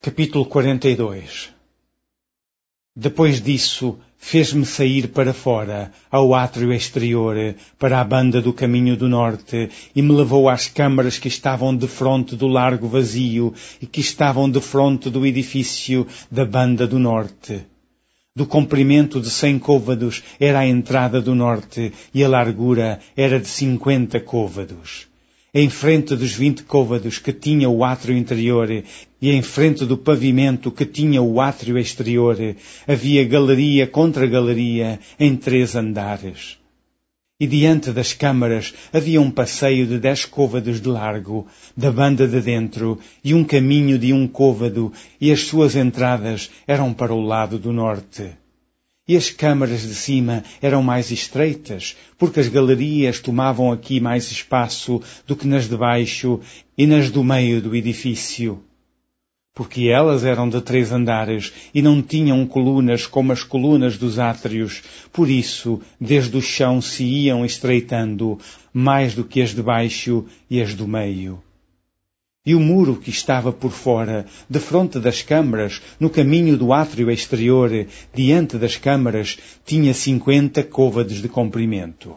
Capítulo 42. Depois disso, fez-me sair para fora, ao átrio exterior, para a banda do caminho do norte, e me levou às câmaras que estavam defronte do largo vazio e que estavam defronte do edifício da banda do norte. Do comprimento de 100 côvados era a entrada do norte, e a largura era de 50 côvados. Em frente dos 20 côvados que tinha o átrio interior e em frente do pavimento que tinha o átrio exterior, havia galeria contra galeria em 3 andares. E diante das câmaras havia um passeio de 10 côvados de largo, da banda de dentro, e um caminho de 1 côvado, e as suas entradas eram para o lado do norte. E as câmaras de cima eram mais estreitas, porque as galerias tomavam aqui mais espaço do que nas de baixo e nas do meio do edifício. Porque elas eram de 3 andares e não tinham colunas como as colunas dos átrios, por isso, desde o chão se iam estreitando, mais do que as de baixo e as do meio. E o muro que estava por fora, defronte das câmaras, no caminho do átrio exterior, diante das câmaras, tinha 50 côvados de comprimento.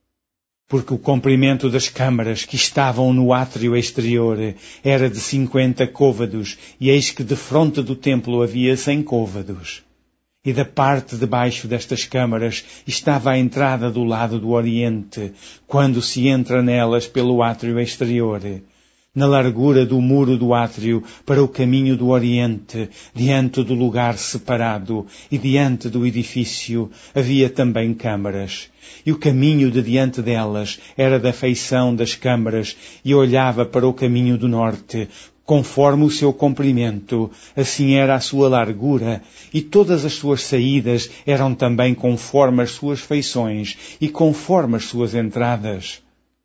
Porque o comprimento das câmaras que estavam no átrio exterior era de 50 côvados, e eis que defronte do templo havia 100 côvados. E da parte de baixo destas câmaras estava a entrada do lado do oriente, quando se entra nelas pelo átrio exterior. Na largura do muro do átrio para o caminho do oriente, diante do lugar separado e diante do edifício, havia também câmaras. E o caminho de diante delas era da feição das câmaras e olhava para o caminho do norte, conforme o seu comprimento, assim era a sua largura, e todas as suas saídas eram também conforme as suas feições e conforme as suas entradas.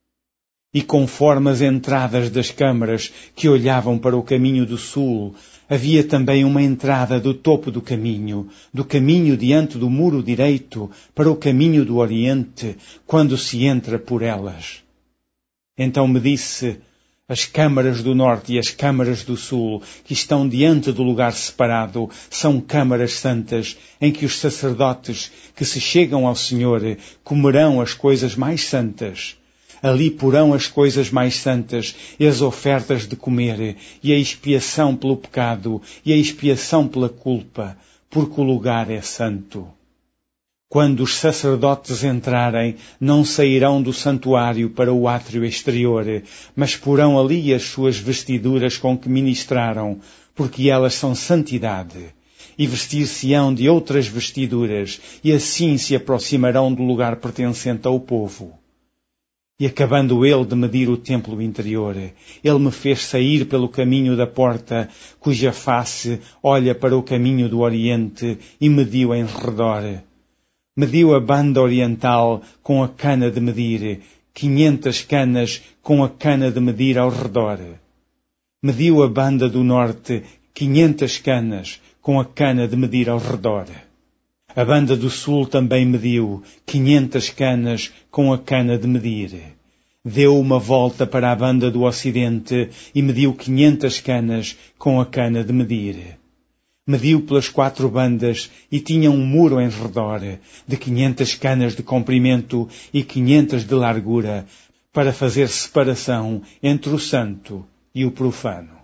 E conforme as entradas das câmaras que olhavam para o caminho do sul, havia também uma entrada do topo do caminho diante do muro direito, para o caminho do oriente, quando se entra por elas. Então me disse, as câmaras do norte e as câmaras do sul, que estão diante do lugar separado, são câmaras santas, em que os sacerdotes que se chegam ao Senhor comerão as coisas mais santas. Ali porão as coisas mais santas e as ofertas de comer, e a expiação pelo pecado, e a expiação pela culpa, porque o lugar é santo. Quando os sacerdotes entrarem, não sairão do santuário para o átrio exterior, mas porão ali as suas vestiduras com que ministraram, porque elas são santidade. E vestir-se-ão de outras vestiduras, e assim se aproximarão do lugar pertencente ao povo. E acabando ele de medir o templo interior, ele me fez sair pelo caminho da porta, cuja face olha para o caminho do oriente, e mediu em redor. Mediu a banda oriental com a cana de medir, 500 canas com a cana de medir ao redor. Mediu a banda do norte, 500 canas com a cana de medir ao redor. A banda do sul também mediu 500 canas com a cana de medir. Deu uma volta para a banda do ocidente e mediu 500 canas com a cana de medir. Mediu pelas 4 bandas e tinha um muro em redor, de 500 canas de comprimento e 500 de largura, para fazer separação entre o santo e o profano.